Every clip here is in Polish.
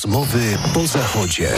Rozmowy po zachodzie.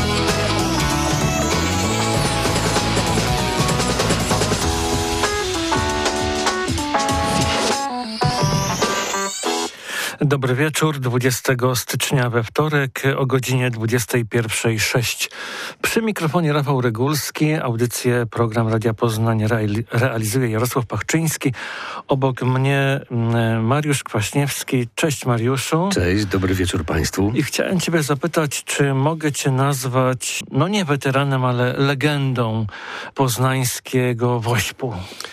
Dobry wieczór, 20 stycznia we wtorek o godzinie 21:06. Przy mikrofonie Rafał Regulski, audycję program Radia Poznań realizuje Jarosław Pachczyński. Obok mnie Mariusz Kwaśniewski. Cześć Mariuszu. Cześć, dobry wieczór Państwu. I chciałem Ciebie zapytać, czy mogę Cię nazwać, no nie weteranem, ale legendą poznańskiego Wośpu?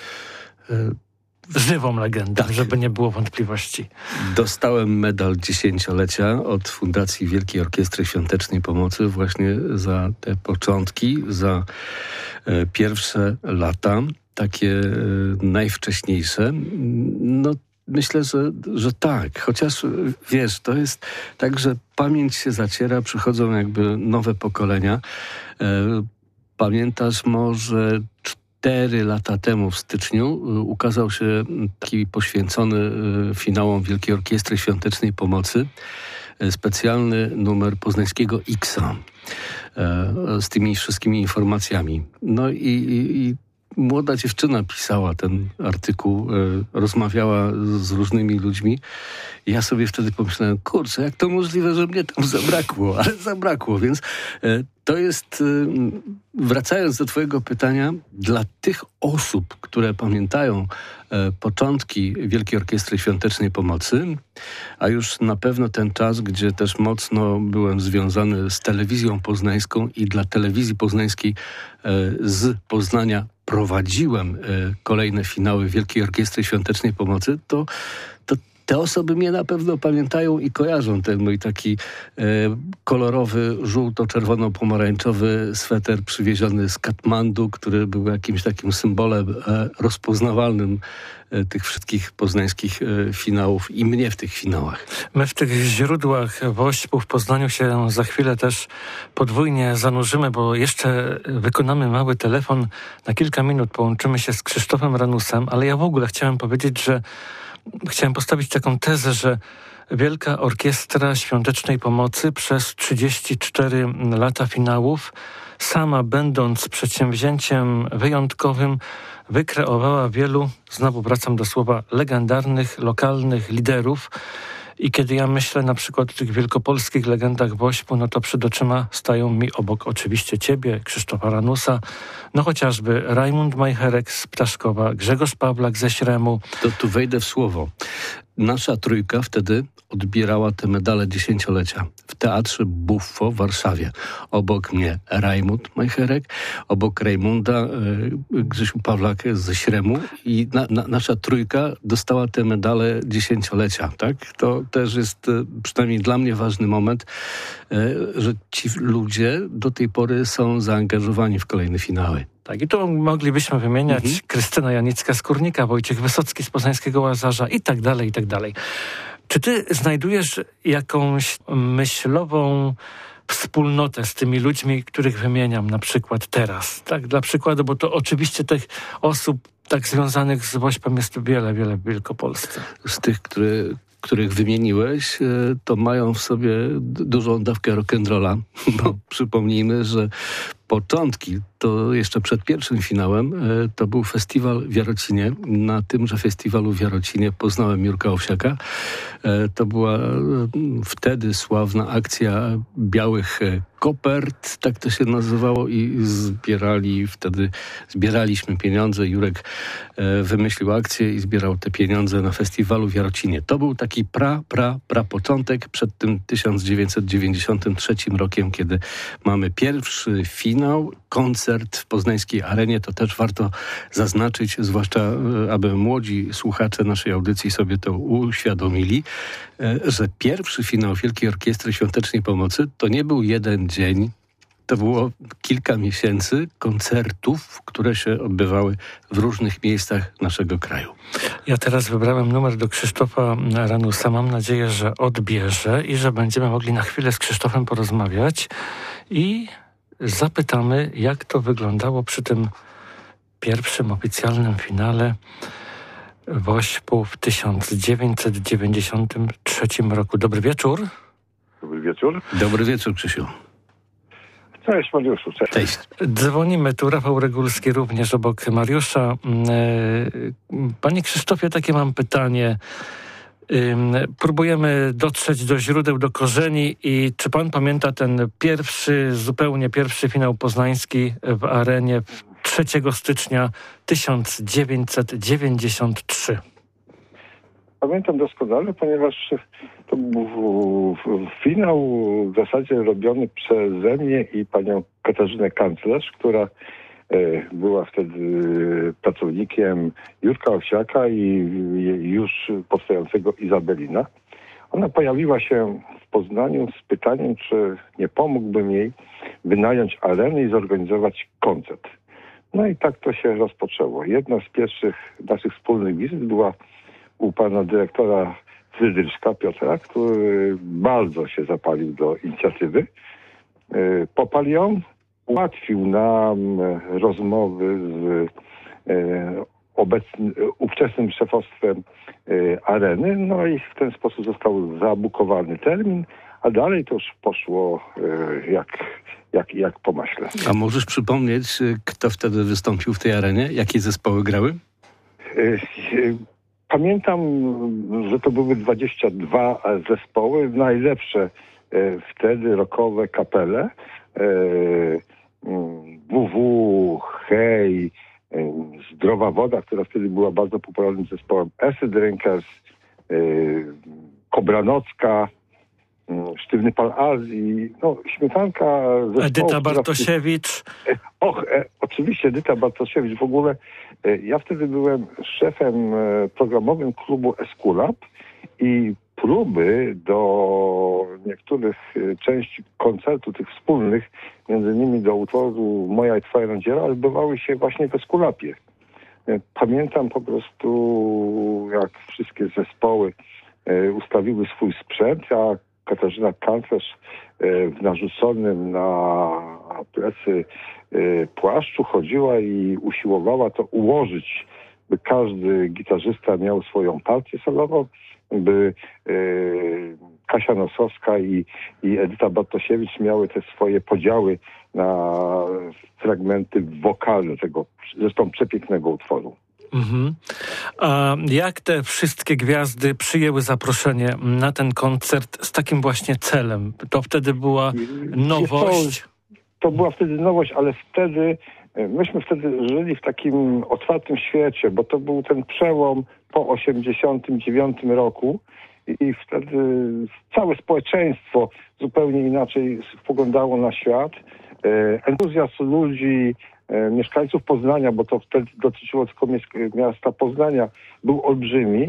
Żywą legendą, tak, żeby nie było wątpliwości. Dostałem medal 10-lecia od Fundacji Wielkiej Orkiestry Świątecznej Pomocy właśnie za te początki, za pierwsze lata, takie najwcześniejsze. No myślę, że tak, chociaż wiesz, to jest tak, że pamięć się zaciera, przychodzą jakby nowe pokolenia. Pamiętasz może 4 lata temu w styczniu ukazał się taki poświęcony finałom Wielkiej Orkiestry Świątecznej Pomocy specjalny numer poznańskiego X-a z tymi wszystkimi informacjami. No i młoda dziewczyna pisała ten artykuł, rozmawiała z różnymi ludźmi. I ja sobie wtedy pomyślałem, kurczę, jak to możliwe, że mnie tam zabrakło, ale zabrakło, więc to jest, wracając do twojego pytania, dla tych osób, które pamiętają początki Wielkiej Orkiestry Świątecznej Pomocy, a już na pewno ten czas, gdzie też mocno byłem związany z telewizją poznańską i dla telewizji poznańskiej z Poznania prowadziłem kolejne finały Wielkiej Orkiestry Świątecznej Pomocy, to te osoby mnie na pewno pamiętają i kojarzą ten mój taki kolorowy, żółto-czerwono-pomarańczowy sweter przywieziony z Katmandu, który był jakimś takim symbolem rozpoznawalnym tych wszystkich poznańskich finałów i mnie w tych finałach. My w tych źródłach Wośpu w Poznaniu się za chwilę też podwójnie zanurzymy, bo jeszcze wykonamy mały telefon. Na kilka minut połączymy się z Krzysztofem Ranusem, ale ja w ogóle chciałem powiedzieć, że chciałem postawić taką tezę, że Wielka Orkiestra Świątecznej Pomocy przez 34 lata finałów, sama będąc przedsięwzięciem wyjątkowym, wykreowała wielu, znowu wracam do słowa, legendarnych, lokalnych liderów. I kiedy ja myślę na przykład o tych wielkopolskich legendach Wośpu, no to przed oczyma stają mi obok oczywiście ciebie, Krzysztofa Ranusa, no chociażby Rajmund Majcherek z Ptaszkowa, Grzegorz Pawlak ze Śremu. To tu wejdę w słowo. Nasza trójka wtedy odbierała te medale 10-lecia w Teatrze Buffo w Warszawie. Obok mnie Rajmund Majcherek, obok Rajmunda Grzesiu Pawlak ze Śremu i nasza trójka dostała te medale 10-lecia. Tak? To też jest przynajmniej dla mnie ważny moment, że ci ludzie do tej pory są zaangażowani w kolejne finały. Tak, i tu moglibyśmy wymieniać Krystyna Janicka z Kurnika, Wojciech Wysocki z Poznańskiego Łazarza i tak dalej, i tak dalej. Czy ty znajdujesz jakąś myślową wspólnotę z tymi ludźmi, których wymieniam na przykład teraz? Tak, dla przykładu, bo to oczywiście tych osób tak związanych z Wośpem jest wiele, wiele w Wielkopolsce. Z tych, których wymieniłeś, to mają w sobie dużą dawkę rock'n'rolla, bo przypomnijmy, że początki, to jeszcze przed pierwszym finałem, to był festiwal w Jarocinie. Na tymże festiwalu w Jarocinie poznałem Jurka Owsiaka. To była wtedy sławna akcja białych kopert, tak to się nazywało, i zbieraliśmy pieniądze. Jurek wymyślił akcję i zbierał te pieniądze na festiwalu w Jarocinie. To był taki początek przed tym 1993 rokiem, kiedy mamy pierwszy finał, koncert w poznańskiej arenie. To też warto zaznaczyć, zwłaszcza aby młodzi słuchacze naszej audycji sobie to uświadomili, że pierwszy finał Wielkiej Orkiestry Świątecznej Pomocy to nie był jeden dzień, to było kilka miesięcy koncertów, które się odbywały w różnych miejscach naszego kraju. Ja teraz wybrałem numer do Krzysztofa Ranusa. Mam nadzieję, że odbierze i że będziemy mogli na chwilę z Krzysztofem porozmawiać i zapytamy, jak to wyglądało przy tym pierwszym oficjalnym finale Wośpu w 1993 roku. Dobry wieczór. Dobry wieczór. Dobry wieczór, Krzysiu. Cześć Mariuszu, cześć. Cześć. Dzwonimy tu, Rafał Regulski również obok Mariusza. Panie Krzysztofie, takie mam pytanie. Próbujemy dotrzeć do źródeł, do korzeni i czy pan pamięta ten zupełnie pierwszy finał poznański w Arenie 3 stycznia 1993? Pamiętam doskonale, ponieważ to był finał w zasadzie robiony przeze mnie i panią Katarzynę Kanclerz, która była wtedy pracownikiem Jurka Owsiaka i już powstającego Izabelina. Ona pojawiła się w Poznaniu z pytaniem, czy nie pomógłbym jej wynająć arenę i zorganizować koncert. No i tak to się rozpoczęło. Jedna z pierwszych naszych wspólnych wizyt była u pana dyrektora Frydryszka Piotra, który bardzo się zapalił do inicjatywy. Poparł ją, ułatwił nam rozmowy z ówczesnym szefostwem Areny, no i w ten sposób został zabukowany termin, a dalej to już poszło jak po maśle. A możesz przypomnieć, kto wtedy wystąpił w tej Arenie? Jakie zespoły grały? Pamiętam, że to były 22 zespoły, najlepsze wtedy rockowe kapele. WW, Hej, Zdrowa Woda, która wtedy była bardzo popularnym zespołem, Acid Drinkers, Kobranocka, Sztywny Pan Azji, no śmietanka zespołów. Edyta Bartosiewicz. Oczywiście Edyta Bartosiewicz. W ogóle ja wtedy byłem szefem programowym klubu Eskulap i próby do niektórych części koncertu, tych wspólnych, między innymi do utworu Moja i Twoja Randziela, odbywały się właśnie w Eskulapie. Pamiętam po prostu, jak wszystkie zespoły ustawiły swój sprzęt, a Katarzyna Kanclerz w narzuconym na plecy płaszczu chodziła i usiłowała to ułożyć, by każdy gitarzysta miał swoją partię solową, by Kasia Nosowska i Edyta Bartosiewicz miały te swoje podziały na fragmenty wokalne tego zresztą przepięknego utworu. Mhm. A jak te wszystkie gwiazdy przyjęły zaproszenie na ten koncert z takim właśnie celem? To wtedy była nowość? To była wtedy nowość, ale myśmy wtedy żyli w takim otwartym świecie, bo to był ten przełom po 1989 roku i wtedy całe społeczeństwo zupełnie inaczej spoglądało na świat. Entuzjazm ludzi, mieszkańców Poznania, bo to wtedy dotyczyło tylko miasta Poznania, był olbrzymi.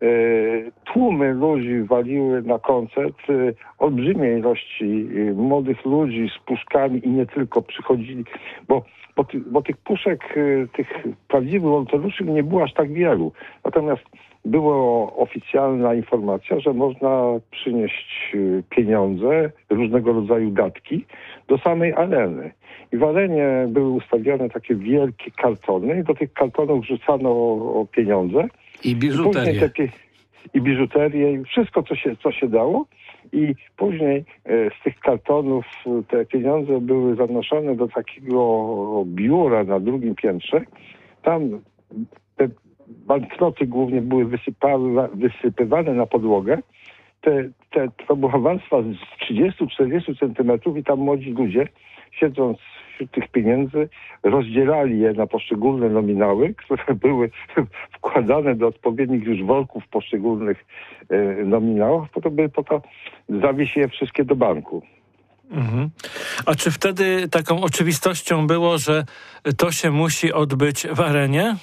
Tłumy ludzi waliły na koncert. Olbrzymie ilości młodych ludzi z puszkami i nie tylko przychodzili, bo tych puszek, tych prawdziwych wolontariuszy nie było aż tak wielu. Natomiast była oficjalna informacja, że można przynieść pieniądze, różnego rodzaju datki do samej areny. I w arenie były ustawione takie wielkie kartony i do tych kartonów wrzucano pieniądze. I biżuterię. I biżuterię, i wszystko, co się dało. I później z tych kartonów te pieniądze były zanoszone do takiego biura na drugim piętrze. Tam te banknoty głównie były wysypywane na podłogę. To była warstwa z 30-40 centymetrów i tam młodzi ludzie, siedząc wśród tych pieniędzy, rozdzielali je na poszczególne nominały, które były wkładane do odpowiednich już worków poszczególnych nominałów, po to zawieźć je wszystkie do banku. Mhm. A czy wtedy taką oczywistością było, że to się musi odbyć w arenie?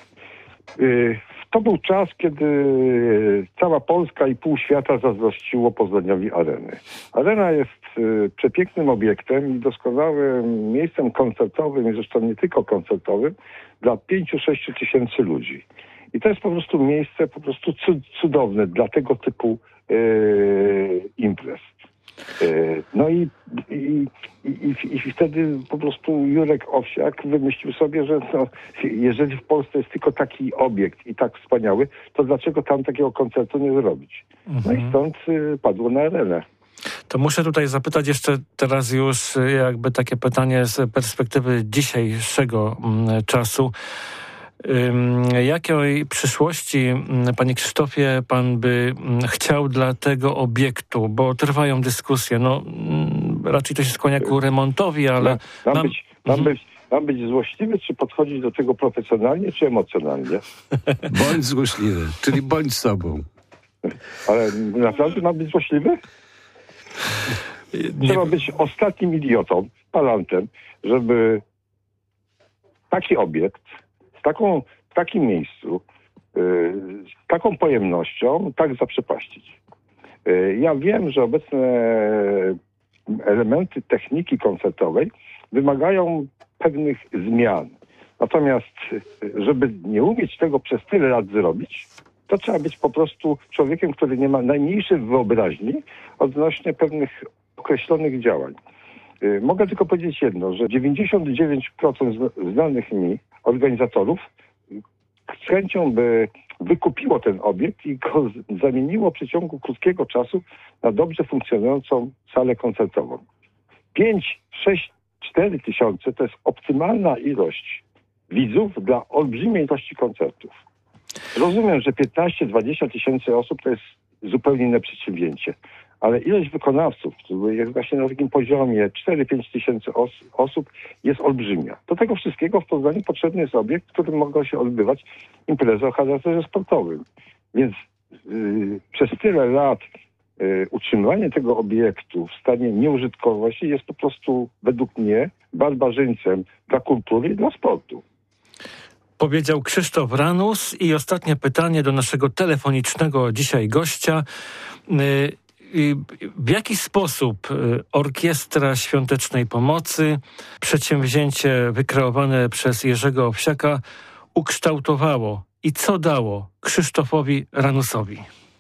To był czas, kiedy cała Polska i pół świata zazdrościło Poznaniowi Areny. Arena jest przepięknym obiektem i doskonałym miejscem koncertowym, i zresztą nie tylko koncertowym, dla 5-6 tysięcy ludzi. I to jest po prostu miejsce cudowne dla tego typu imprez. No i wtedy po prostu Jurek Owsiak wymyślił sobie, że jeżeli w Polsce jest tylko taki obiekt i tak wspaniały, to dlaczego tam takiego koncertu nie zrobić? No i stąd padło na arenę. To muszę tutaj zapytać jeszcze teraz już jakby takie pytanie z perspektywy dzisiejszego czasu. Jakiej przyszłości, panie Krzysztofie, pan by chciał dla tego obiektu? Bo trwają dyskusje. No, raczej to się skłania ku remontowi, ale... Mam być złośliwy, czy podchodzić do tego profesjonalnie, czy emocjonalnie? Bądź złośliwy, czyli bądź sobą. Ale naprawdę mam być złośliwy? Trzeba być ostatnim idiotą, palantem, żeby taki obiekt w takim miejscu, z taką pojemnością tak zaprzepaścić. Ja wiem, że obecne elementy techniki koncertowej wymagają pewnych zmian. Natomiast, żeby nie umieć tego przez tyle lat zrobić, to trzeba być po prostu człowiekiem, który nie ma najmniejszej wyobraźni odnośnie pewnych określonych działań. Mogę tylko powiedzieć jedno, że 99% znanych mi organizatorów z chęcią by wykupiło ten obiekt i go zamieniło w przeciągu krótkiego czasu na dobrze funkcjonującą salę koncertową. 5, 6, 4 tysiące to jest optymalna ilość widzów dla olbrzymiej ilości koncertów. Rozumiem, że 15-20 tysięcy osób to jest zupełnie inne przedsięwzięcie, ale ilość wykonawców, który jest właśnie na takim poziomie 4-5 tysięcy osób jest olbrzymia. Do tego wszystkiego w Poznaniu potrzebny jest obiekt, w którym mogą się odbywać imprezy o charakterze sportowym. Więc przez tyle lat utrzymywanie tego obiektu w stanie nieużytkowości jest po prostu według mnie barbarzyńcem dla kultury i dla sportu. Powiedział Krzysztof Ranus. I ostatnie pytanie do naszego telefonicznego dzisiaj gościa. W jaki sposób Orkiestra Świątecznej Pomocy, przedsięwzięcie wykreowane przez Jerzego Owsiaka, ukształtowało i co dało Krzysztofowi Ranusowi?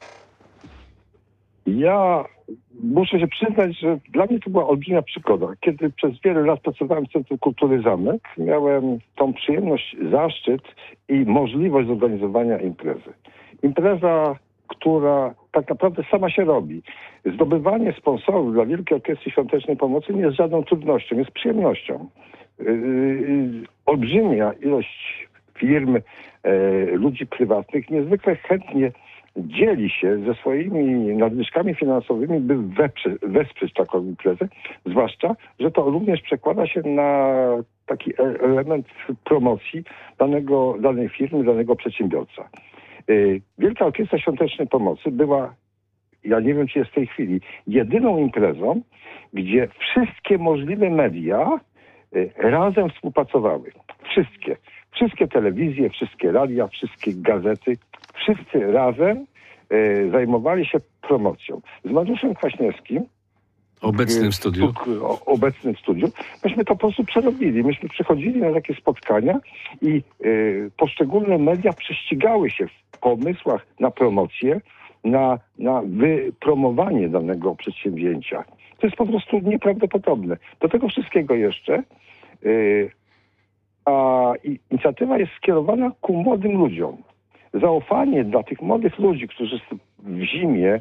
Ja muszę się przyznać, że dla mnie to była olbrzymia przygoda. Kiedy przez wiele lat pracowałem w Centrum Kultury Zamek, miałem tą przyjemność, zaszczyt i możliwość zorganizowania imprezy. Impreza, która tak naprawdę sama się robi. Zdobywanie sponsorów dla Wielkiej Orkiestry Świątecznej Pomocy nie jest żadną trudnością, jest przyjemnością. Olbrzymia ilość firm, ludzi prywatnych niezwykle chętnie dzieli się ze swoimi nadwyżkami finansowymi, by wesprzeć taką imprezę, zwłaszcza, że to również przekłada się na taki element promocji danej firmy, danego przedsiębiorca. Wielka Orkiestra Świątecznej Pomocy była, ja nie wiem, czy jest w tej chwili, jedyną imprezą, gdzie wszystkie możliwe media razem współpracowały. Wszystkie telewizje, wszystkie radia, wszystkie gazety, wszyscy razem zajmowali się promocją. Z Mariuszem Kwaśniewskim, obecnym w studiu, myśmy to po prostu przerobili. Myśmy przychodzili na takie spotkania i poszczególne media prześcigały się w pomysłach na promocję, na wypromowanie danego przedsięwzięcia. To jest po prostu nieprawdopodobne. Do tego wszystkiego jeszcze inicjatywa jest skierowana ku młodym ludziom. Zaufanie dla tych młodych ludzi, którzy w zimie,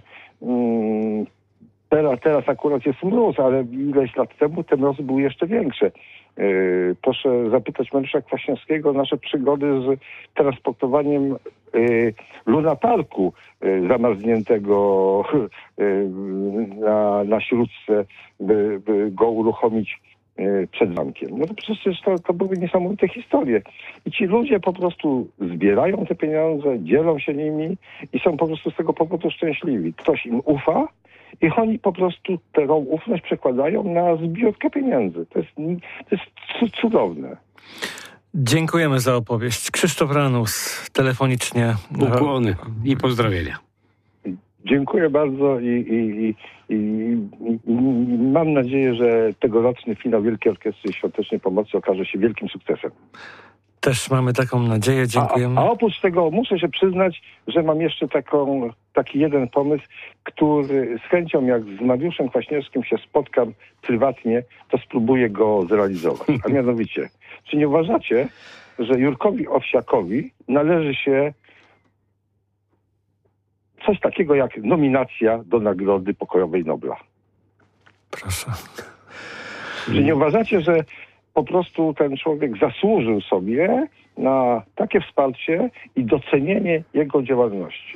teraz akurat jest mróz, ale ileś lat temu te mrozy były jeszcze większe. Proszę zapytać Mariusza Kwaśniewskiego o nasze przygody z transportowaniem lunaparku zamarzniętego na śródce, by go uruchomić przed zamkiem. No to przecież to były niesamowite historie. I ci ludzie po prostu zbierają te pieniądze, dzielą się nimi i są po prostu z tego powodu szczęśliwi. Ktoś im ufa i oni po prostu tę ufność przekładają na zbiórkę pieniędzy. To jest cudowne. Dziękujemy za opowieść. Krzysztof Ranus, telefonicznie. Ukłony i pozdrowienia. Dziękuję bardzo i mam nadzieję, że tegoroczny finał Wielkiej Orkiestry Świątecznej Pomocy okaże się wielkim sukcesem. Też mamy taką nadzieję, dziękujemy. A oprócz tego muszę się przyznać, że mam jeszcze taki jeden pomysł, który z chęcią, jak z Mariuszem Kwaśniewskim się spotkam prywatnie, to spróbuję go zrealizować. A mianowicie, czy nie uważacie, że Jurkowi Owsiakowi należy się coś takiego jak nominacja do Nagrody Pokojowej Nobla? Proszę. Czy nie uważacie, że po prostu ten człowiek zasłużył sobie na takie wsparcie i docenienie jego działalności?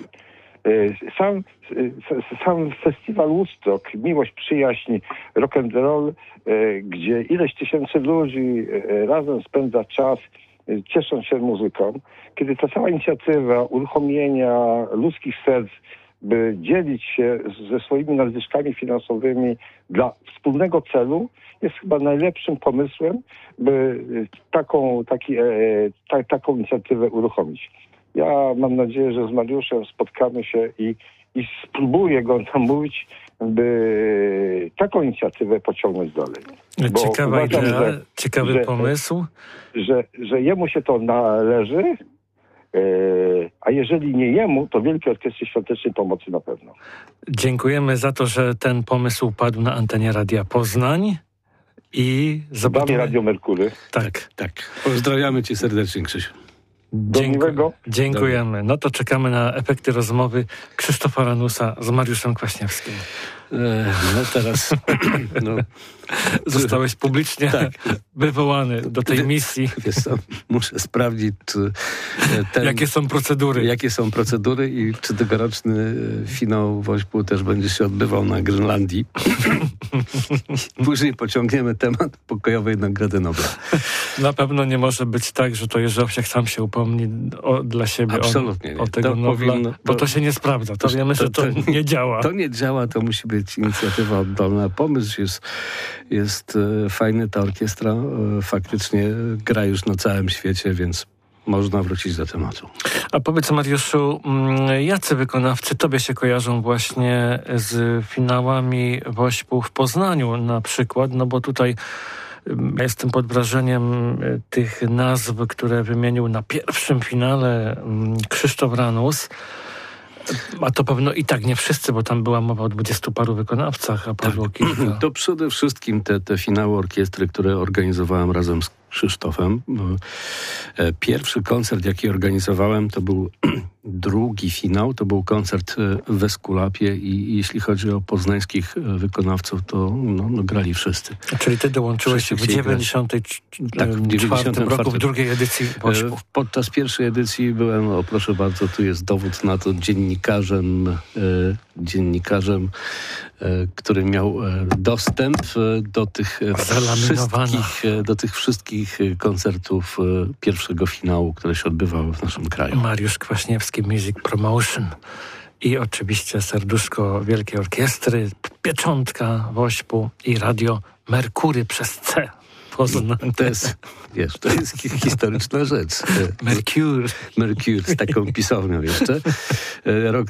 Sam festiwal Woodstock, Miłość, Przyjaźń, Rock and Roll, gdzie ileś tysięcy ludzi razem spędza czas, ciesząc się muzyką, kiedy ta cała inicjatywa uruchomienia ludzkich serc, by dzielić się ze swoimi nadwyżkami finansowymi dla wspólnego celu, jest chyba najlepszym pomysłem, by taką inicjatywę uruchomić. Ja mam nadzieję, że z Mariuszem spotkamy się i spróbuję go namówić, by taką inicjatywę pociągnąć dalej. Ciekawa idea, ciekawy pomysł. Że jemu się to należy, a jeżeli nie jemu, to Wielkiej Orkiestry Świątecznej Pomocy na pewno. Dziękujemy za to, że ten pomysł padł na antenie Radia Poznań i zobaczymy. Radio Merkury. Tak. Pozdrawiamy cię serdecznie, Krzysiu. Dziękujemy. No to czekamy na efekty rozmowy Krzysztofa Ranusa z Mariuszem Kwaśniewskim. No teraz zostałeś publicznie wywołany do tej misji. Wiesz co, muszę sprawdzić, czy jakie są procedury i czy tegoroczny finał Wośpu też będzie się odbywał na Grenlandii. Później pociągniemy temat pokojowej Nagrody Nobla. Na pewno nie może być tak, że to Jerzy Owsiak sam się upomni dla siebie o tego Nobla, bo to się nie sprawdza. To wiemy, że to nie działa. To nie działa, to musi być inicjatywa oddolna. Pomysł jest fajny, ta orkiestra faktycznie gra już na całym świecie, więc można wrócić do tematu. A powiedz, Mariuszu, jacy wykonawcy tobie się kojarzą właśnie z finałami Wośpu w Poznaniu na przykład? No bo tutaj jestem pod wrażeniem tych nazw, które wymienił na pierwszym finale Krzysztof Ranus. A to pewno i tak nie wszyscy, bo tam była mowa o 20 paru wykonawcach, a padło kilka. To przede wszystkim te finały orkiestry, które organizowałem razem z Krzysztofem. Pierwszy koncert, jaki organizowałem, to był drugi finał, to był koncert w Eskulapie i jeśli chodzi o poznańskich wykonawców, to grali wszyscy. Czyli ty dołączyłeś się w 94 roku w drugiej edycji Wośpu. Podczas pierwszej edycji byłem, proszę bardzo, tu jest dowód na to, dziennikarzem, który miał dostęp do tych wszystkich koncertów pierwszego finału, które się odbywały w naszym kraju. Mariusz Kwaśniewski, Music Promotion i oczywiście serduszko Wielkiej Orkiestry, pieczątka Wośpu i Radio Merkury przez C. To jest historyczna rzecz. Mercure z taką pisownią jeszcze. Rok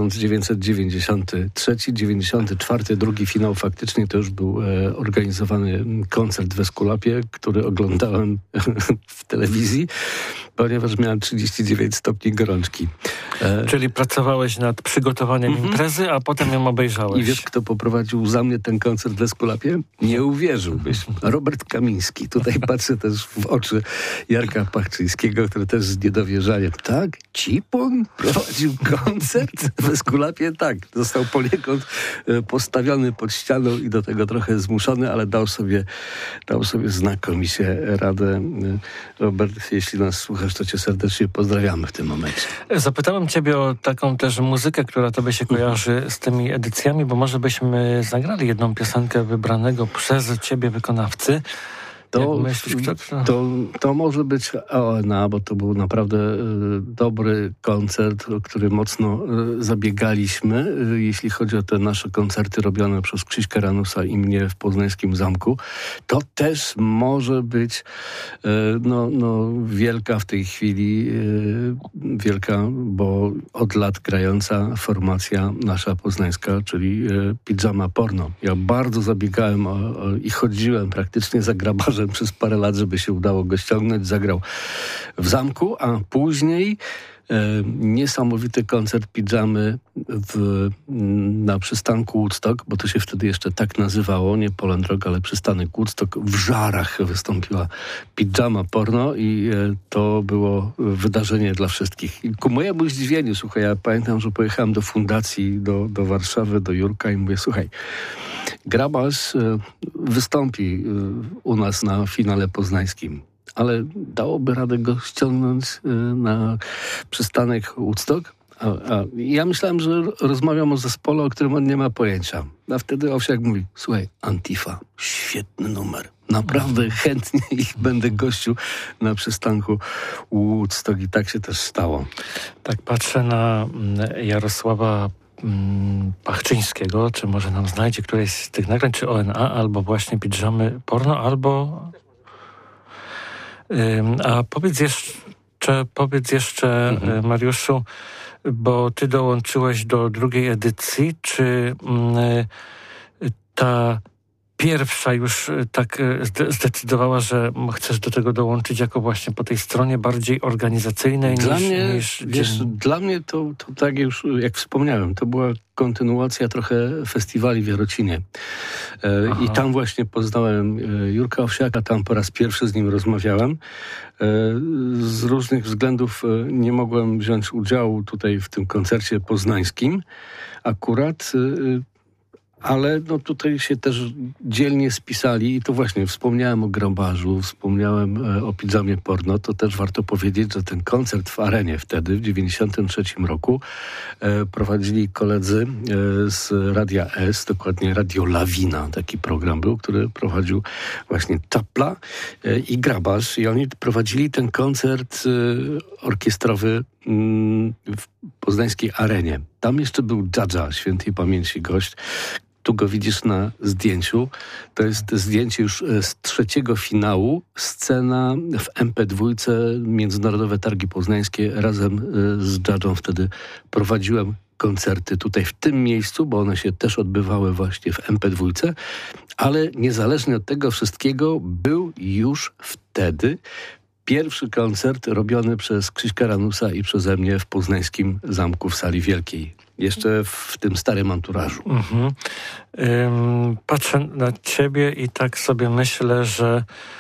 1993, drugi finał faktycznie to już był organizowany koncert w Eskulapie, który oglądałem w telewizji, ponieważ miałem 39 stopni gorączki. Czyli pracowałeś nad przygotowaniem imprezy, a potem ją obejrzałeś. I wiesz, kto poprowadził za mnie ten koncert w Eskulapie? Nie uwierzyłbyś. Robert Kamiński. Tutaj patrzę też w oczy Jarka Pachczyńskiego, który też z niedowierzaniem. Tak? Cipon prowadził koncert w Eskulapie? Tak. Został poniekąd postawiony pod ścianą i do tego trochę zmuszony, ale dał sobie znakomicie radę. Robert, jeśli nas słuchasz, to cię serdecznie pozdrawiamy w tym momencie. Zapytałem ciebie o taką też muzykę, która tobie się kojarzy z tymi edycjami, bo może byśmy zagrali jedną piosenkę wybranego przez ciebie wykonawcy. To może być ONA, bo to był naprawdę dobry koncert, o który mocno zabiegaliśmy, jeśli chodzi o te nasze koncerty robione przez Krzyśka Ranusa i mnie w poznańskim Zamku. To też może być wielka w tej chwili, bo od lat grająca formacja nasza poznańska, czyli Pijama Porno. Ja bardzo zabiegałem i chodziłem praktycznie za grabarzem przez parę lat, żeby się udało go ściągnąć. Zagrał w Zamku, a później niesamowity koncert Pijamy na przystanku Woodstock, bo to się wtedy jeszcze tak nazywało, nie Poland Rock, ale przystanek Woodstock. W Żarach wystąpiła Pijama Porno i to było wydarzenie dla wszystkich. I ku mojemu zdziwieniu, słuchaj, ja pamiętam, że pojechałem do fundacji, do Warszawy, do Jurka i mówię, słuchaj, Grabarz wystąpi u nas na finale poznańskim, ale dałoby radę go ściągnąć na przystanek Woodstock? A ja myślałem, że rozmawiam o zespole, o którym on nie ma pojęcia. A wtedy Owsiak mówi, słuchaj, Antifa, świetny numer. Naprawdę chętnie ich będę gościł na przystanku Woodstock i tak się też stało. Tak patrzę na Jarosława Pachczyńskiego, czy może nam znajdzie któreś z tych nagrań, czy ONA, albo właśnie Pidżamy Porno, albo... A powiedz jeszcze, Mariuszu, bo ty dołączyłeś do drugiej edycji, czy ta pierwsza już tak zdecydowała, że chcesz do tego dołączyć jako właśnie po tej stronie bardziej organizacyjnej Dla mnie to tak już, jak wspomniałem, to była kontynuacja trochę festiwali w Jarocinie. I tam właśnie poznałem Jurka Owsiaka, tam po raz pierwszy z nim rozmawiałem. Z różnych względów nie mogłem wziąć udziału tutaj w tym koncercie poznańskim akurat, ale no tutaj się też dzielnie spisali i to właśnie wspomniałem o Grabarzu, wspomniałem o Pidżamie Porno. To też warto powiedzieć, że ten koncert w Arenie wtedy, w 1993 roku prowadzili koledzy z Radia S, dokładnie Radio Lawina, taki program był, który prowadził właśnie Czapla i Grabarz i oni prowadzili ten koncert orkiestrowy w poznańskiej Arenie. Tam jeszcze był Dżadża, świętej pamięci gość. Tu go widzisz na zdjęciu. To jest zdjęcie już z trzeciego finału. Scena w MP2, Międzynarodowe Targi Poznańskie. Razem z Dżadżą wtedy prowadziłem koncerty tutaj w tym miejscu, bo one się też odbywały właśnie w MP2. Ale niezależnie od tego wszystkiego był już wtedy pierwszy koncert robiony przez Krzyśka Ranusa i przeze mnie w poznańskim zamku w Sali Wielkiej. Jeszcze w tym starym anturażu. Patrzę na ciebie i tak sobie myślę, że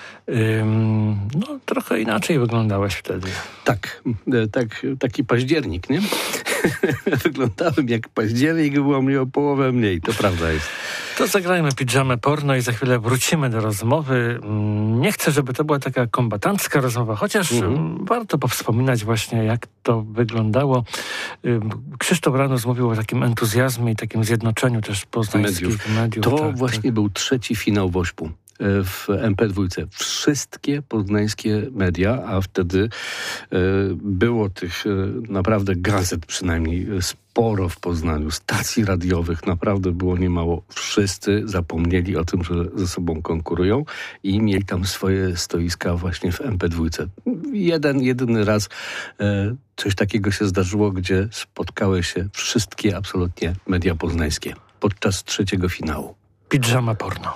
trochę inaczej wyglądałeś wtedy. Taki październik, nie? Wyglądałem jak październik i było mnie o połowę mniej, to prawda jest. To zagrajmy Pidżamę Porno i za chwilę wrócimy do rozmowy. Nie chcę, żeby to była taka kombatancka rozmowa, chociaż warto powspominać właśnie, jak to wyglądało. Krzysztof Ranus mówił o takim entuzjazmie i takim zjednoczeniu też poznańskich mediów. To właśnie był trzeci finał Wośpu w MP2. Wszystkie poznańskie media, a wtedy było tych naprawdę gazet przynajmniej sporo w Poznaniu, stacji radiowych, naprawdę było niemało. Wszyscy zapomnieli o tym, że ze sobą konkurują i mieli tam swoje stoiska właśnie w MP2. Jedyny raz coś takiego się zdarzyło, gdzie spotkały się wszystkie absolutnie media poznańskie podczas trzeciego finału. Pidżama Porno.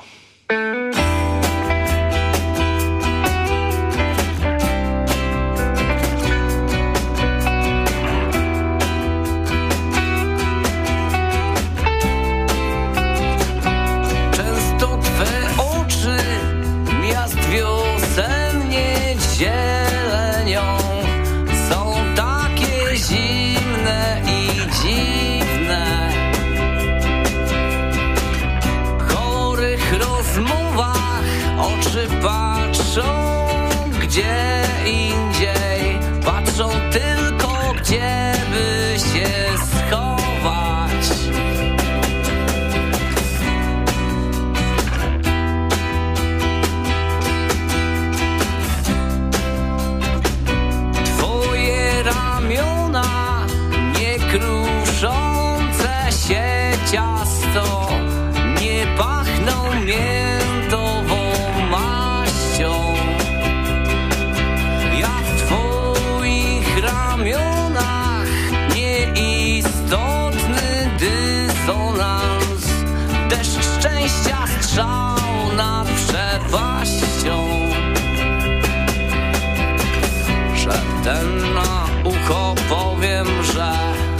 Patrzą gdzie indziej, patrzą tylko gdzie by się schować. Twoje ramiona nie kruszące się ciasto nie pachną miętową maścią. Ja w twoich ramionach nieistotny dysonans, deszcz szczęścia strzał nad przepaścią. Szeptem na ucho powiem, że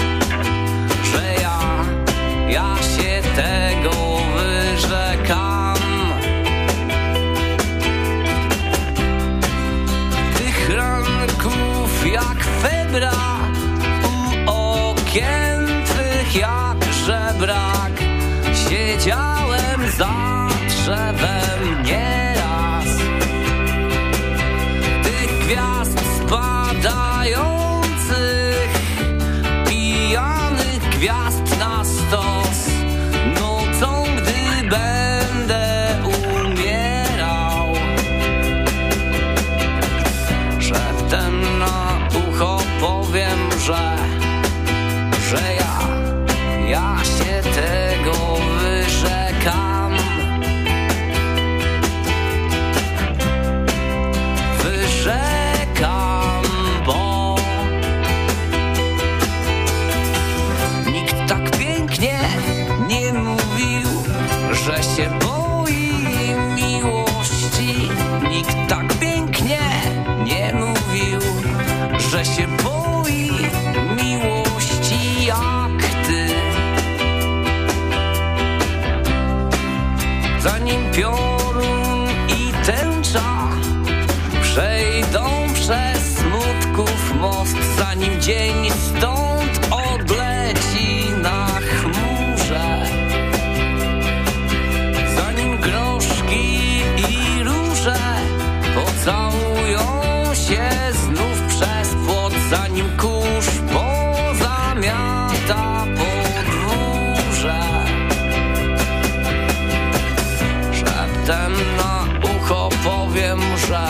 ja się tego wyrzekam. Tych ranków jak febra, okien twych jak żebrak, siedzi siedziałem za drzewem nieraz. Tych gwiazd spadających, pijanych gwiazd na stos, nocą, gdy będę umierał. Szeptem na ucho powiem, że ja się tego wyrzekam. Wyrzekam, bo nikt tak pięknie nie mówił, że się boi miłości. Nikt tak pięknie nie mówił, że się boi miłości jak ty. Zanim piorun i tęcza przejdą przez smutków most, zanim dzień stąd odleci na chmurze, zanim groszki i róże pocałują się znów przez płot, zanim kurz pozamiata podwórze. Szeptem na ucho powiem, że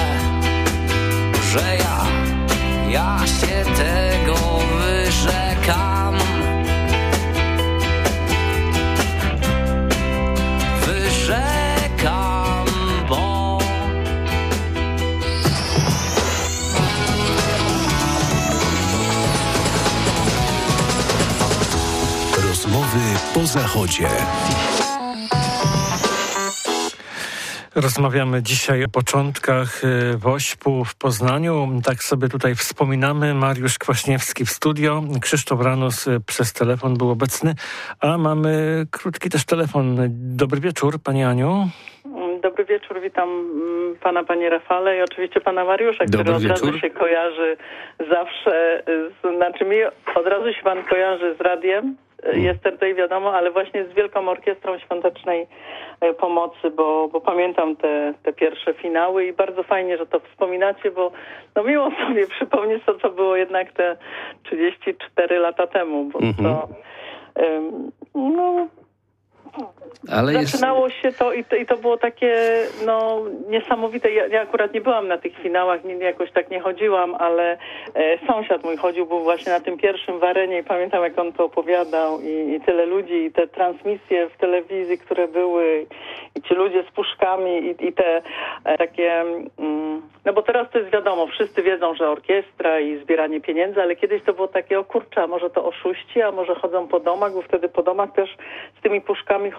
ja się tego wyrzekam. Wyrzekam, bo Rozmowy po zachodzie. Rozmawiamy dzisiaj o początkach WOŚP-u w Poznaniu. Tak sobie tutaj wspominamy. Mariusz Kwaśniewski w studio. Krzysztof Ranus przez telefon był obecny. A mamy krótki też telefon. Dobry wieczór, pani Aniu. Dobry wieczór, witam pana, panie Rafale i oczywiście pana Mariusza, który od razu się kojarzy zawsze, znaczy mi od razu się pan kojarzy z radiem. Jestem tutaj wiadomo, ale właśnie z Wielką Orkiestrą Świątecznej Pomocy, bo pamiętam te pierwsze finały i bardzo fajnie, że to wspominacie, bo no miło sobie przypomnieć to, co było jednak te 34 lata temu, bo to ale zaczynało się to i to było takie no niesamowite. Ja akurat nie byłam na tych finałach, jakoś tak nie chodziłam, ale sąsiad mój chodził, był właśnie na tym pierwszym w arenie i pamiętam, jak on to opowiadał i tyle ludzi i te transmisje w telewizji, które były i ci ludzie z puszkami i te takie no bo teraz to jest wiadomo, wszyscy wiedzą, że orkiestra i zbieranie pieniędzy, ale kiedyś to było takie, o kurczę, a może to oszuści, a może chodzą po domach, bo wtedy po domach też z tymi puszkami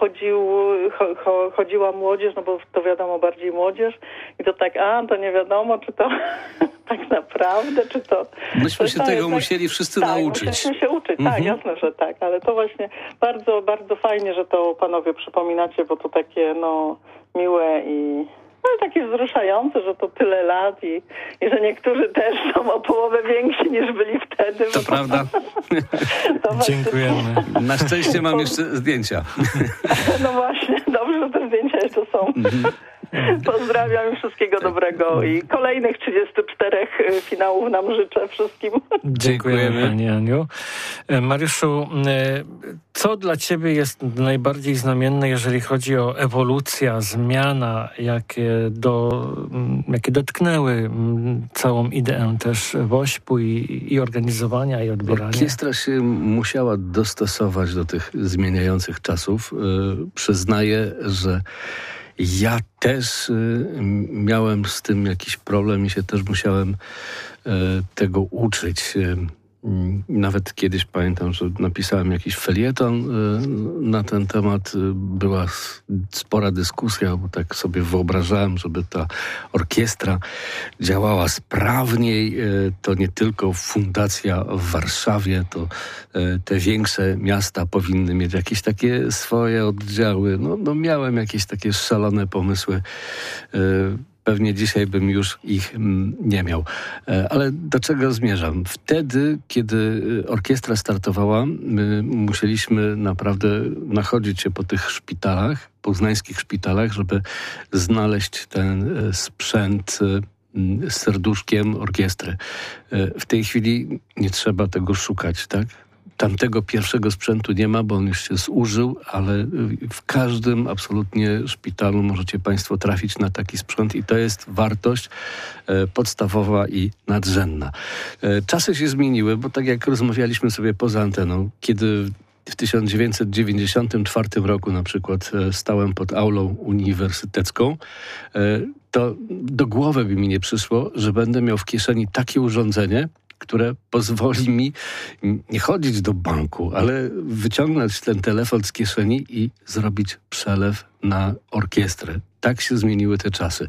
chodziła młodzież, no bo to wiadomo, bardziej młodzież i to tak, to nie wiadomo, czy to tak naprawdę, czy to... Myśmy się tego musieli wszyscy nauczyć. Musieliśmy się uczyć, tak, jasne, że tak, ale to właśnie bardzo, bardzo fajnie, że to panowie przypominacie, bo to takie, no, miłe i... No takie wzruszające, że to tyle lat i że niektórzy też są o połowę więksi niż byli wtedy. To prawda. Dziękujemy. Na szczęście mam jeszcze zdjęcia. No właśnie, dobrze, że te zdjęcia jeszcze są. Pozdrawiam i wszystkiego dobrego i kolejnych 34 finałów nam życzę wszystkim. Dziękujemy pani Aniu. Mariuszu, co dla ciebie jest najbardziej znamienne, jeżeli chodzi o ewolucja, zmiana, jakie dotknęły całą ideę też WOŚP-u i organizowania, i odbierania? Orkiestra się musiała dostosować do tych zmieniających czasów. Przyznaję, że ja też miałem z tym jakiś problem i się też musiałem tego uczyć. Nawet kiedyś pamiętam, że napisałem jakiś felieton na ten temat. Była spora dyskusja, bo tak sobie wyobrażałem, żeby ta orkiestra działała sprawniej. To nie tylko fundacja w Warszawie, to te większe miasta powinny mieć jakieś takie swoje oddziały. No miałem jakieś takie szalone pomysły. pewnie dzisiaj bym już ich nie miał. Ale do czego zmierzam? Wtedy, kiedy orkiestra startowała, my musieliśmy naprawdę nachodzić się po tych szpitalach, poznańskich szpitalach, żeby znaleźć ten sprzęt z serduszkiem orkiestry. W tej chwili nie trzeba tego szukać, tak? Tamtego pierwszego sprzętu nie ma, bo on już się zużył, ale w każdym absolutnie szpitalu możecie państwo trafić na taki sprzęt i to jest wartość podstawowa i nadrzędna. Czasy się zmieniły, bo tak jak rozmawialiśmy sobie poza anteną, kiedy w 1994 roku na przykład stałem pod aulą uniwersytecką, to do głowy by mi nie przyszło, że będę miał w kieszeni takie urządzenie, które pozwoli mi nie chodzić do banku, ale wyciągnąć ten telefon z kieszeni i zrobić przelew na orkiestrę. Tak się zmieniły te czasy.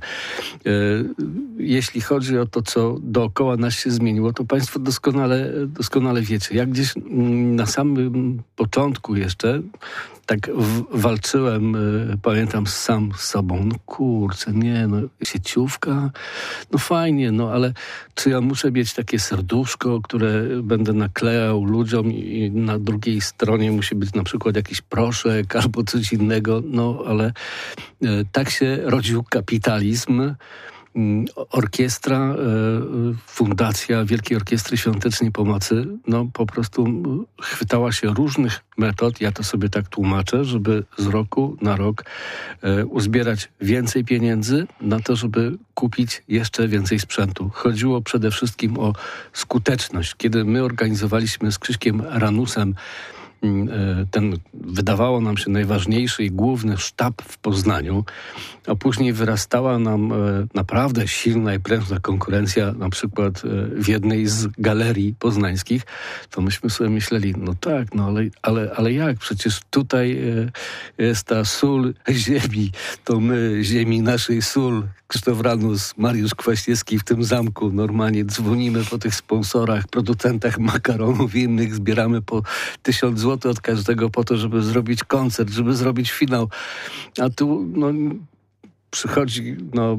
Jeśli chodzi o to, co dookoła nas się zmieniło, to państwo doskonale wiecie. Ja gdzieś na samym początku jeszcze tak walczyłem, pamiętam, sam z sobą. No kurczę, nie, no sieciówka, no fajnie, no ale czy ja muszę mieć takie serduszko, które będę naklejał ludziom i na drugiej stronie musi być na przykład jakiś proszek albo coś innego, no ale tak się rodził kapitalizm. Orkiestra, Fundacja Wielkiej Orkiestry Świątecznej Pomocy, no po prostu chwytała się różnych metod, ja to sobie tak tłumaczę, żeby z roku na rok uzbierać więcej pieniędzy na to, żeby kupić jeszcze więcej sprzętu. Chodziło przede wszystkim o skuteczność. Kiedy my organizowaliśmy z Krzyśkiem Ranusem ten, wydawało nam się, najważniejszy i główny sztab w Poznaniu, a później wyrastała nam naprawdę silna i prężna konkurencja, na przykład w jednej z galerii poznańskich, to myśmy sobie myśleli, no tak, no ale jak? Przecież tutaj jest ta sól ziemi, to my, ziemi naszej sól, Krzysztof Ranus, Mariusz Kwaśniewski w tym zamku. Normalnie dzwonimy po tych sponsorach, producentach makaronów i innych, zbieramy po 1000 zł od każdego po to, żeby zrobić koncert, żeby zrobić finał. A tu przychodzi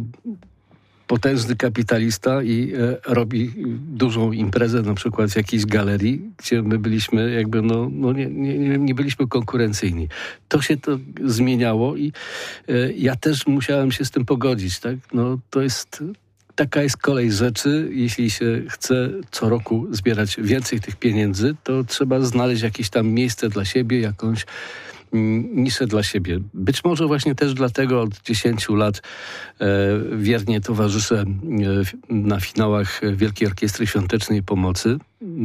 potężny kapitalista i robi dużą imprezę na przykład w jakiejś galerii, gdzie my byliśmy jakby nie byliśmy konkurencyjni. To się to zmieniało i ja też musiałem się z tym pogodzić, tak? No to jest... Taka jest kolej rzeczy. Jeśli się chce co roku zbierać więcej tych pieniędzy, to trzeba znaleźć jakieś tam miejsce dla siebie, jakąś niszę dla siebie. Być może właśnie też dlatego od 10 lat wiernie towarzyszę na finałach Wielkiej Orkiestry Świątecznej Pomocy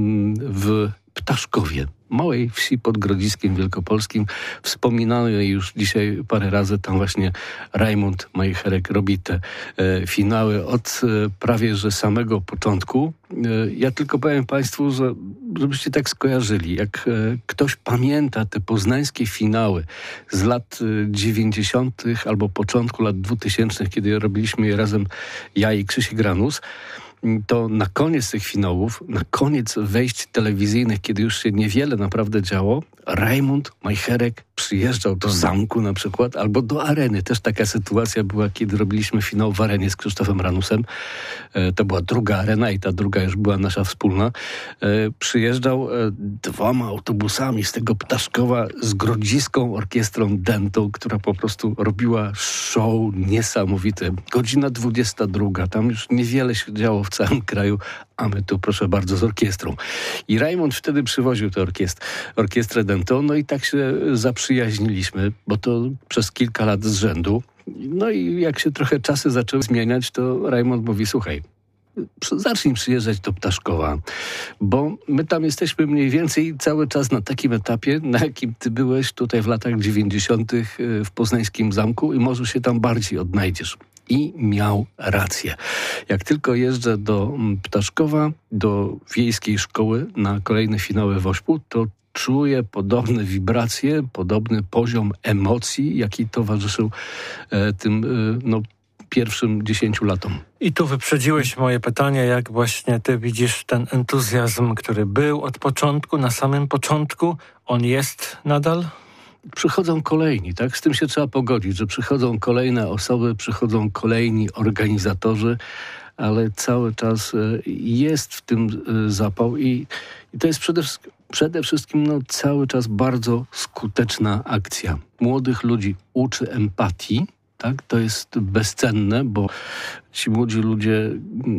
w Ptaszkowie, małej wsi pod Grodziskiem Wielkopolskim. Wspominany już dzisiaj parę razy, tam właśnie Rajmund Majcherek robi te finały od prawie że samego początku. Ja tylko powiem państwu, żebyście tak skojarzyli, jak ktoś pamięta te poznańskie finały z lat 90. albo początku lat 2000, kiedy robiliśmy je razem ja i Krzysiek Ranus, to na koniec tych finałów, na koniec wejść telewizyjnych, kiedy już się niewiele naprawdę działo, Rajmund Majcherek przyjeżdżał do zamku na przykład, albo do areny. Też taka sytuacja była, kiedy robiliśmy finał w arenie z Krzysztofem Ranusem. To była druga arena i ta druga już była nasza wspólna. Przyjeżdżał 2 autobusami z tego Ptaszkowa z Grodziską Orkiestrą Dętą, która po prostu robiła show niesamowite. Godzina 22. Tam już niewiele się działo w całym kraju, a my tu, proszę bardzo, z orkiestrą. I Rajmund wtedy przywoził tę orkiestrę Dętą, no i tak się zaprzyjaźniliśmy, bo to przez kilka lat z rzędu. No i jak się trochę czasy zaczęły zmieniać, to Rajmund mówi, słuchaj, zacznij przyjeżdżać do Ptaszkowa, bo my tam jesteśmy mniej więcej cały czas na takim etapie, na jakim ty byłeś tutaj w latach 90. w poznańskim zamku i może się tam bardziej odnajdziesz. I miał rację. Jak tylko jeżdżę do Ptaszkowa, do wiejskiej szkoły na kolejne finały WOŚP-u, to czuję podobne wibracje, podobny poziom emocji, jaki towarzyszył tym pierwszym 10 latom. I tu wyprzedziłeś moje pytanie, jak właśnie ty widzisz ten entuzjazm, który był od początku, na samym początku, on jest nadal? przychodzą kolejni, tak? Z tym się trzeba pogodzić, że przychodzą kolejne osoby, przychodzą kolejni organizatorzy, ale cały czas jest w tym zapał i to jest przede wszystkim cały czas bardzo skuteczna akcja. Młodych ludzi uczy empatii, tak? To jest bezcenne, bo ci młodzi ludzie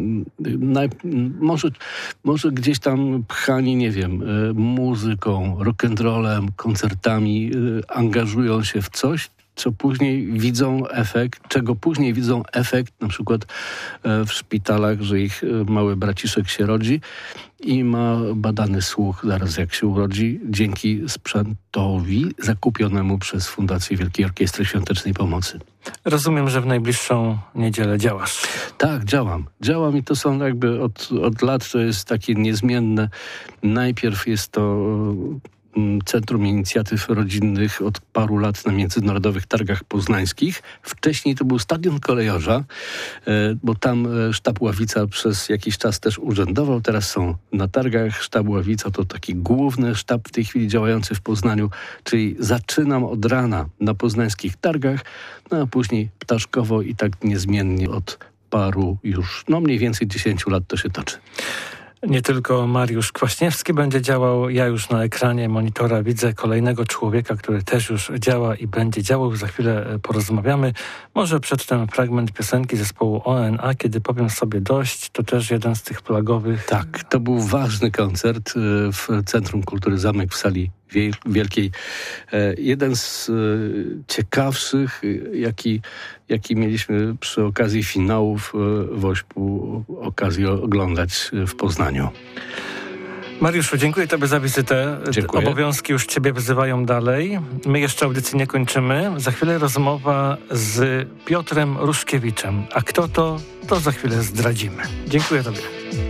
może gdzieś tam pchani, nie wiem, muzyką, rock'n'rollem, koncertami, angażują się w coś, czego później widzą efekt, na przykład w szpitalach, że ich mały braciszek się rodzi i ma badany słuch zaraz jak się urodzi, dzięki sprzętowi zakupionemu przez Fundację Wielkiej Orkiestry Świątecznej Pomocy. Rozumiem, że w najbliższą niedzielę działasz. Tak, działam i to są jakby od lat, to jest takie niezmienne. Najpierw jest to Centrum Inicjatyw Rodzinnych od paru lat na Międzynarodowych Targach Poznańskich. Wcześniej to był Stadion Kolejorza, bo tam Sztab Ławica przez jakiś czas też urzędował. Teraz są na targach. Sztab Ławica to taki główny sztab w tej chwili działający w Poznaniu, czyli zaczynam od rana na poznańskich targach, a później ptaszkowo i tak niezmiennie od paru już, mniej więcej 10 lat to się toczy. Nie tylko Mariusz Kwaśniewski będzie działał. Ja już na ekranie monitora widzę kolejnego człowieka, który też już działa i będzie działał. Za chwilę porozmawiamy. Może przedtem fragment piosenki zespołu ONA, Kiedy powiem sobie dość. To też jeden z tych flagowych. Tak, to był ważny koncert w Centrum Kultury Zamek w sali Wielkiej. Jeden z ciekawszych, jaki mieliśmy przy okazji finałów WOŚP-u okazję oglądać w Poznaniu. Mariuszu, dziękuję Tobie za wizytę. Dziękuję. Obowiązki już Ciebie wzywają dalej. My jeszcze audycji nie kończymy. Za chwilę rozmowa z Piotrem Ruszkiewiczem. A kto to za chwilę zdradzimy. Dziękuję Tobie.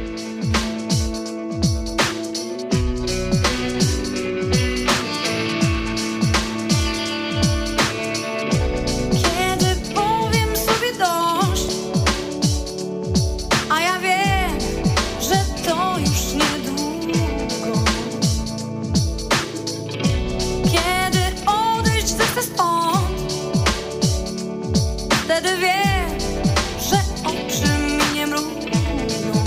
Wtedy wiem, że oczy mi nie mrugną.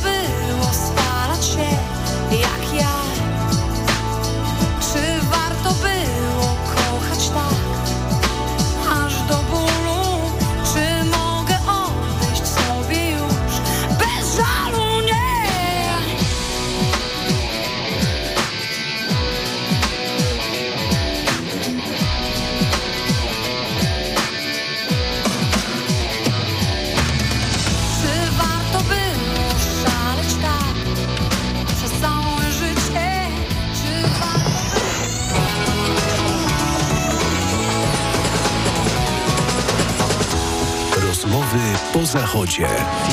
jak ja. Czy warto po zachodzie.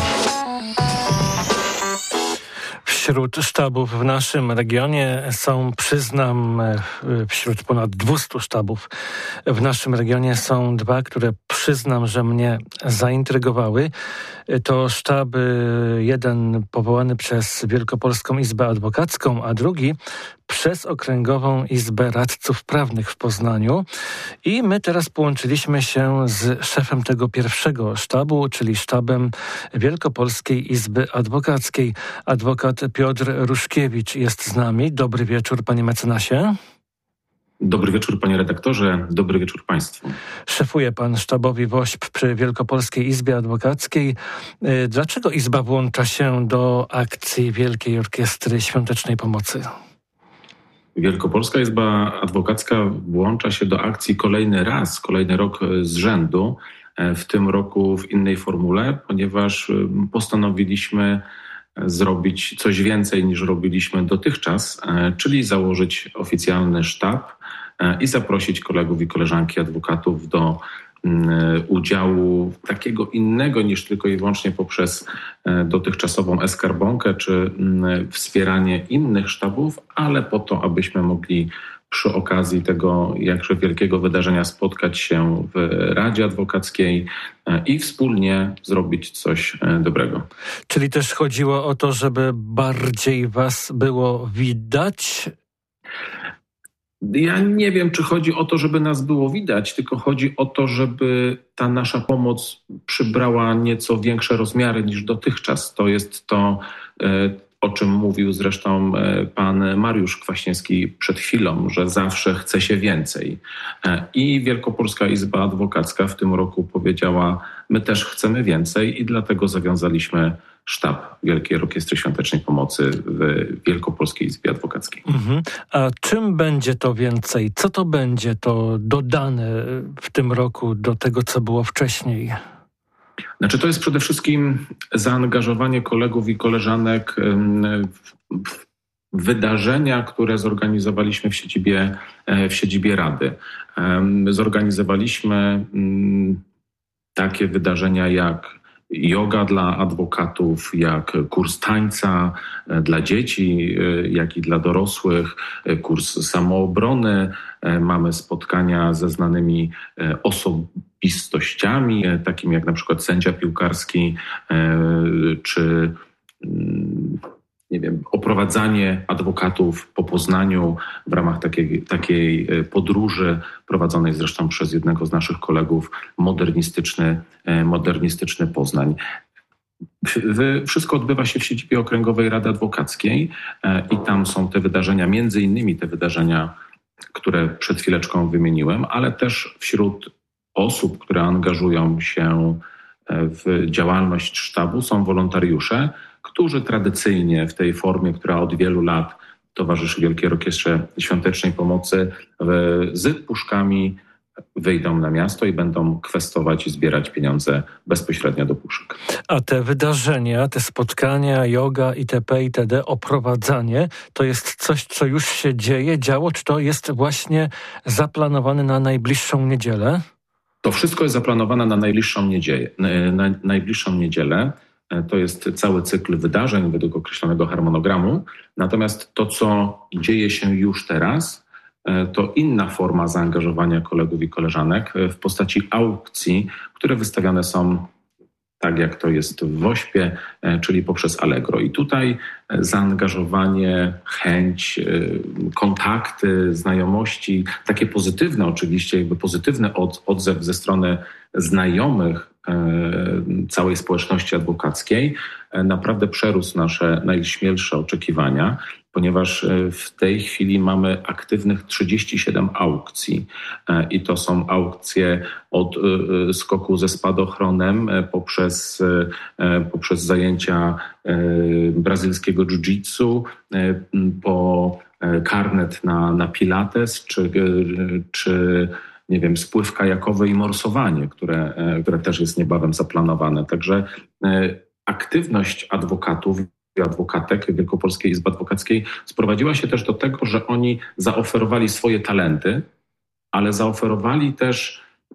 Wśród sztabów w naszym regionie są, przyznam, wśród ponad 200 sztabów w naszym regionie są dwa, które przyznam, że mnie zaintrygowały. To sztab jeden powołany przez Wielkopolską Izbę Adwokacką, a drugi przez Okręgową Izbę Radców Prawnych w Poznaniu. I my teraz połączyliśmy się z szefem tego pierwszego sztabu, czyli sztabem Wielkopolskiej Izby Adwokackiej. Adwokat Piotr Ruszkiewicz jest z nami. Dobry wieczór, panie mecenasie. Dobry wieczór, panie redaktorze. Dobry wieczór państwu. Szefuje pan sztabowi WOŚP przy Wielkopolskiej Izbie Adwokackiej. Dlaczego Izba włącza się do akcji Wielkiej Orkiestry Świątecznej Pomocy? Wielkopolska Izba Adwokacka włącza się do akcji kolejny rok z rzędu. W tym roku w innej formule, ponieważ postanowiliśmy zrobić coś więcej niż robiliśmy dotychczas, czyli założyć oficjalny sztab i zaprosić kolegów i koleżanki adwokatów do udziału takiego innego niż tylko i wyłącznie poprzez dotychczasową e-skarbonkę czy wspieranie innych sztabów, ale po to, abyśmy mogli przy okazji tego jakże wielkiego wydarzenia spotkać się w Radzie Adwokackiej i wspólnie zrobić coś dobrego. Czyli też chodziło o to, żeby bardziej was było widać? Ja nie wiem, czy chodzi o to, żeby nas było widać, tylko chodzi o to, żeby ta nasza pomoc przybrała nieco większe rozmiary niż dotychczas. To jest to, o czym mówił zresztą pan Mariusz Kwaśniewski przed chwilą, że zawsze chce się więcej. I Wielkopolska Izba Adwokacka w tym roku powiedziała, my też chcemy więcej i dlatego zawiązaliśmy sztab Wielkiej Orkiestry Świątecznej Pomocy w Wielkopolskiej Izbie Adwokackiej. A czym będzie to więcej? Co to będzie to dodane w tym roku do tego, co było wcześniej? Znaczy, to jest przede wszystkim zaangażowanie kolegów i koleżanek w wydarzenia, które zorganizowaliśmy w siedzibie Rady. Zorganizowaliśmy takie wydarzenia jak yoga dla adwokatów, jak kurs tańca dla dzieci, jak i dla dorosłych, kurs samoobrony. Mamy spotkania ze znanymi osobistościami, takimi jak na przykład sędzia piłkarski, czy oprowadzanie adwokatów po Poznaniu w ramach takiej podróży prowadzonej zresztą przez jednego z naszych kolegów, modernistyczny Poznań. Wszystko odbywa się w siedzibie Okręgowej Rady Adwokackiej i tam są te wydarzenia, między innymi te wydarzenia, które przed chwileczką wymieniłem, ale też wśród osób, które angażują się w działalność sztabu są wolontariusze, którzy tradycyjnie w tej formie, która od wielu lat towarzyszy Wielkiej Orkiestrze Świątecznej Pomocy, z puszkami wyjdą na miasto i będą kwestować i zbierać pieniądze bezpośrednio do puszek. A te wydarzenia, te spotkania, yoga itp., itd., oprowadzanie, to jest coś, co już się działo, czy to jest właśnie zaplanowane na najbliższą niedzielę? To wszystko jest zaplanowane na najbliższą niedzielę. To jest cały cykl wydarzeń według określonego harmonogramu. Natomiast to, co dzieje się już teraz, to inna forma zaangażowania kolegów i koleżanek w postaci aukcji, które wystawiane są tak, jak to jest w WOŚP-ie, czyli poprzez Allegro. I tutaj zaangażowanie, chęć, kontakty, znajomości, takie pozytywne oczywiście, jakby pozytywny odzew ze strony znajomych całej społeczności adwokackiej naprawdę przerósł nasze najśmielsze oczekiwania, ponieważ w tej chwili mamy aktywnych 37 aukcji i to są aukcje od skoku ze spadochronem poprzez zajęcia brazylijskiego jiu-jitsu, po karnet na pilates czy nie wiem, spływ kajakowy i morsowanie, które też jest niebawem zaplanowane. Także aktywność adwokatów i adwokatek Wielkopolskiej Izby Adwokackiej sprowadziła się też do tego, że oni zaoferowali swoje talenty, ale zaoferowali też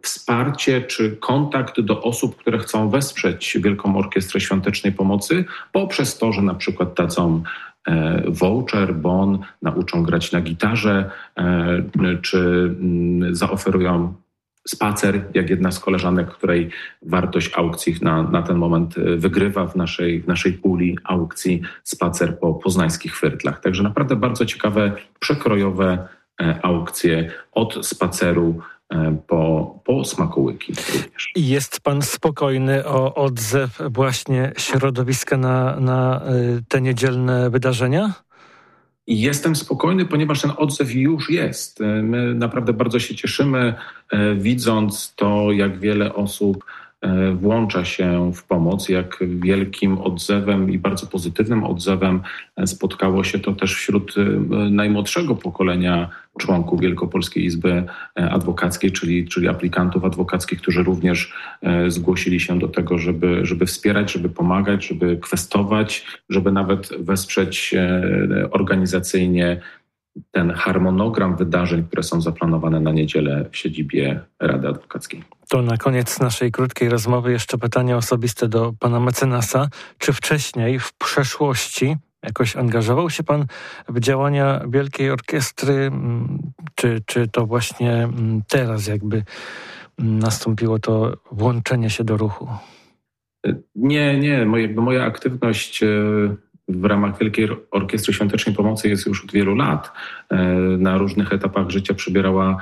wsparcie czy kontakt do osób, które chcą wesprzeć Wielką Orkiestrę Świątecznej Pomocy poprzez to, że na przykład dadzą voucher, bon, nauczą grać na gitarze, czy zaoferują spacer, jak jedna z koleżanek, której wartość aukcji na ten moment wygrywa w naszej puli aukcji, spacer po poznańskich Firtlach. Także naprawdę bardzo ciekawe, przekrojowe aukcje od spaceru po smakołyki również. I jest pan spokojny o odzew właśnie środowiska na te niedzielne wydarzenia? Jestem spokojny, ponieważ ten odzew już jest. My naprawdę bardzo się cieszymy, widząc to, jak wiele osób włącza się w pomoc, jak wielkim odzewem i bardzo pozytywnym odzewem spotkało się to też wśród najmłodszego pokolenia członków Wielkopolskiej Izby Adwokackiej, czyli aplikantów adwokackich, którzy również zgłosili się do tego, żeby wspierać, żeby pomagać, żeby kwestować, żeby nawet wesprzeć organizacyjnie ten harmonogram wydarzeń, które są zaplanowane na niedzielę w siedzibie Rady Adwokackiej. To na koniec naszej krótkiej rozmowy jeszcze pytanie osobiste do pana mecenasa. Czy wcześniej, w przeszłości, jakoś angażował się pan w działania Wielkiej Orkiestry? Czy to właśnie teraz jakby nastąpiło to włączenie się do ruchu? Nie. Moja aktywność w ramach Wielkiej Orkiestry Świątecznej Pomocy jest już od wielu lat. Na różnych etapach życia przybierała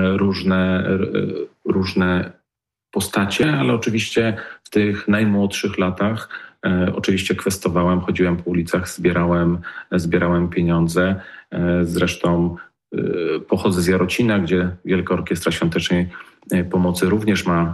różne postacie, ale oczywiście w tych najmłodszych latach oczywiście kwestowałem, chodziłem po ulicach, zbierałem pieniądze. Zresztą pochodzę z Jarocina, gdzie Wielka Orkiestra Świątecznej Pomocy również ma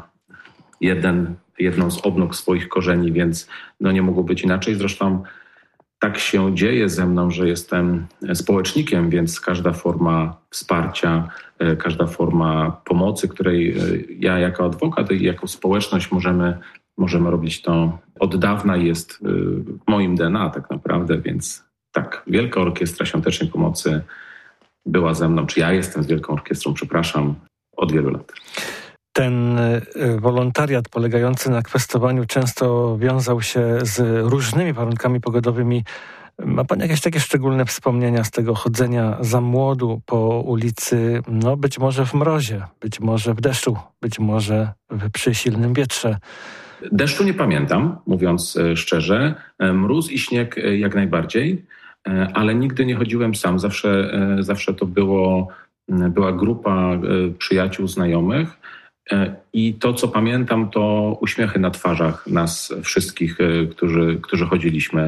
jedną z odnóg swoich korzeni, więc nie mogło być inaczej. Zresztą tak się dzieje ze mną, że jestem społecznikiem, więc każda forma wsparcia, każda forma pomocy, której ja jako adwokat i jako społeczność możemy robić, to od dawna jest w moim DNA tak naprawdę, więc tak, Wielka Orkiestra Świątecznej Pomocy była ze mną, czy ja jestem z Wielką Orkiestrą, przepraszam, od wielu lat. Ten wolontariat polegający na kwestowaniu często wiązał się z różnymi warunkami pogodowymi. Ma pan jakieś takie szczególne wspomnienia z tego chodzenia za młodu po ulicy, być może w mrozie, być może w deszczu, być może przy silnym wietrze? Deszczu nie pamiętam, mówiąc szczerze. Mróz i śnieg jak najbardziej, ale nigdy nie chodziłem sam. Zawsze to była grupa przyjaciół, znajomych. I to, co pamiętam, to uśmiechy na twarzach nas wszystkich, którzy chodziliśmy.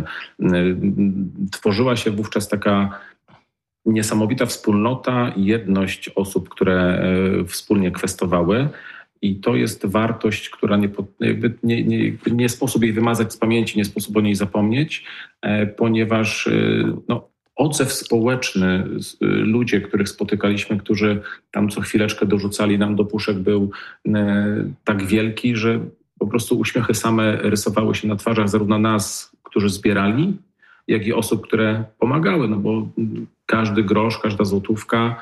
Tworzyła się wówczas taka niesamowita wspólnota i jedność osób, które wspólnie kwestowały. I to jest wartość, która nie sposób jej wymazać z pamięci, nie sposób o niej zapomnieć, ponieważ odzew społeczny, ludzie, których spotykaliśmy, którzy tam co chwileczkę dorzucali nam do puszek, był tak wielki, że po prostu uśmiechy same rysowały się na twarzach zarówno nas, którzy zbierali, jak i osób, które pomagały, bo każdy grosz, każda złotówka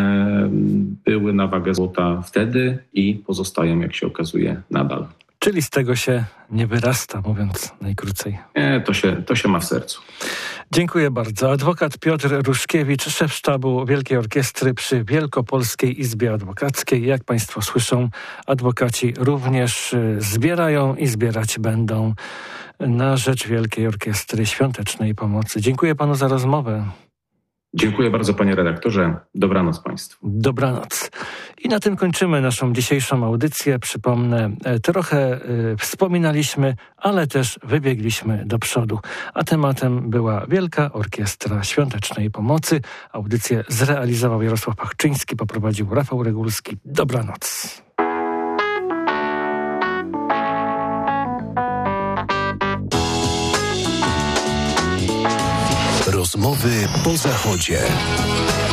były na wagę złota wtedy i pozostają, jak się okazuje, nadal. Czyli z tego się nie wyrasta, mówiąc najkrócej. Nie, to się ma w sercu. Dziękuję bardzo. Adwokat Piotr Ruszkiewicz, szef sztabu Wielkiej Orkiestry przy Wielkopolskiej Izbie Adwokackiej. Jak państwo słyszą, adwokaci również zbierają i zbierać będą na rzecz Wielkiej Orkiestry Świątecznej Pomocy. Dziękuję panu za rozmowę. Dziękuję bardzo, panie redaktorze. Dobranoc państwu. Dobranoc. I na tym kończymy naszą dzisiejszą audycję. Przypomnę, trochę wspominaliśmy, ale też wybiegliśmy do przodu. A tematem była Wielka Orkiestra Świątecznej Pomocy. Audycję zrealizował Jarosław Pachczyński, poprowadził Rafał Regulski. Dobranoc. Rozmowy po zachodzie.